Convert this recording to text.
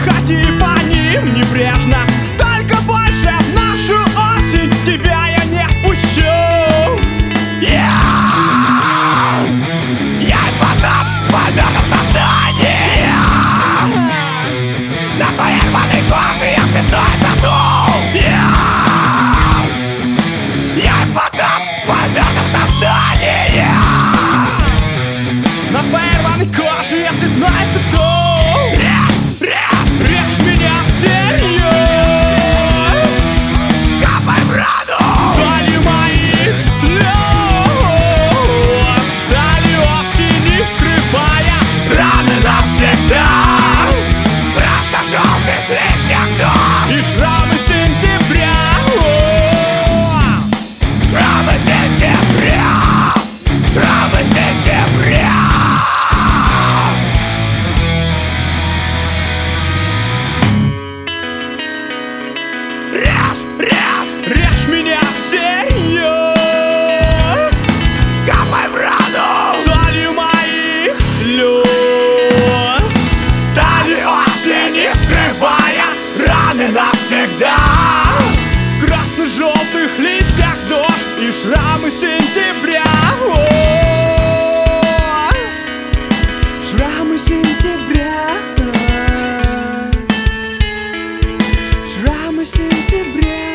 ходи по ним небрежно, только больше в нашу осень тебя я не впущу. Я потом помёрзну в создании. На твоей рваной коже я цветной тату. Я потом помёрзну в создании. На твоей рваной коже я цветной тату. Режь меня всерьез, Капай в рану соли моих слез, стали осени вскрывая раны навсегда. В красно-желтых листьях дождь и шрамы сентября. Шрамы сентября. Шрамы сентября. Режь меня всерьез, Капай в рану солью моих слез, стали осени, вскрывая раны навсегда. в красно-желтых листьях дождь и шрамы сентября. Шрамы сентября. Шрамы сентября.